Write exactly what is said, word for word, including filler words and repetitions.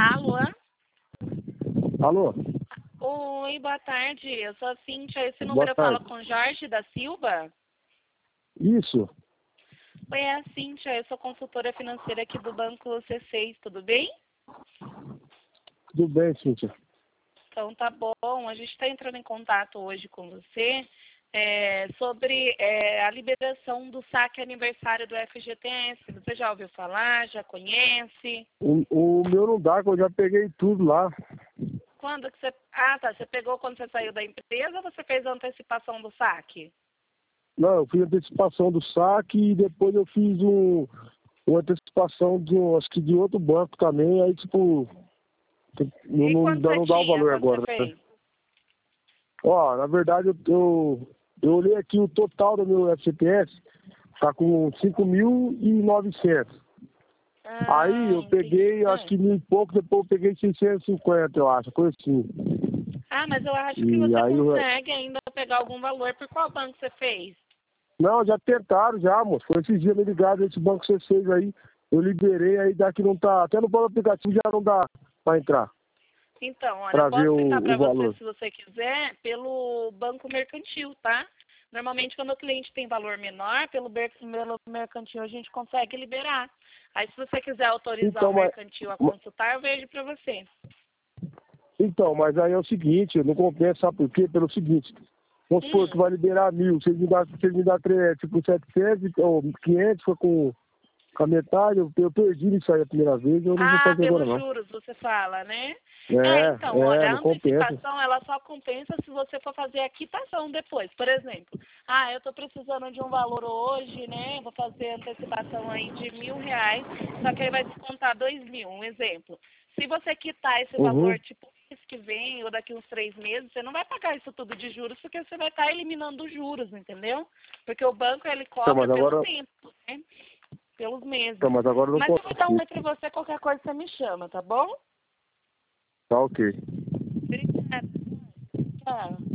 Alô? Alô? Oi, boa tarde. Eu sou a Cíntia. Esse Boa número fala tarde. com Jorge da Silva? Isso. Oi, é a Cíntia. Eu sou consultora financeira aqui do Banco C seis. Tudo bem? Tudo bem, Cíntia. Então tá bom. A gente está entrando em contato hoje com você é, sobre é, a liberação do saque aniversário do F G T S. Você já ouviu falar? Já conhece? O, o meu não dá, que eu já peguei tudo lá. Quando que você... Ah, tá. Você pegou quando você saiu da empresa ou você fez a antecipação do saque? Não, eu fiz antecipação do saque e depois eu fiz um, uma antecipação de, um, acho que de outro banco também, aí tipo, não, E não, quanto dá- você não dá o tinha valor quando você agora, né? fez? Ó, na verdade eu, eu, eu olhei aqui o total do meu F G T S, tá com cinco mil e novecentos. Aí Ah, eu entendi. peguei, acho Ah. que mil e pouco, depois eu peguei seiscentos e cinquenta, eu acho, coisa assim. Ah, mas eu acho que E você aí eu, consegue ainda pegar algum valor. Por qual banco você fez? não, já tentaram já, moço. Foi esses dias me ligaram esse banco C seis aí. Eu liberei, aí daqui não tá. Até no próprio aplicativo já não dá pra entrar. Então, olha, eu Pra ver posso o, citar para o você, valor. se você quiser, pelo banco mercantil, tá? Normalmente, quando o cliente tem valor menor, pelo, ber- pelo mercantil a gente consegue liberar. Aí, se você quiser autorizar o Então, mas. mercantil a consultar, eu vejo para você. Então, mas aí é o seguinte, não compensa, sabe por quê? Pelo seguinte, vamos supor que Hum. vai liberar mil, você me dá, você me dá três, tipo setecentos ou quinhentos, foi com, com a metade, eu, eu perdi nisso aí a primeira vez, eu não vou Ah, fazer agora pelos não. juros, você fala, né? É, É, então, é, olha, a não compensa. antecipação, ela só compensa se você for fazer a quitação depois. Por exemplo, ah, eu estou precisando de um valor hoje, né? Vou fazer antecipação aí de mil reais, só que aí vai descontar dois mil, um exemplo. Se você quitar esse Uhum. valor, tipo, mês que vem ou daqui uns três meses, você não vai pagar isso tudo de juros, porque você vai estar eliminando os juros, entendeu? Porque o banco, ele Então, cobra mas pelo agora, tempo, né? Pelos meses. então, mas agora eu não Mas eu vou dar um oi consigo. pra você, qualquer coisa você me chama, tá bom? Tá ok. Obrigada. Tchau.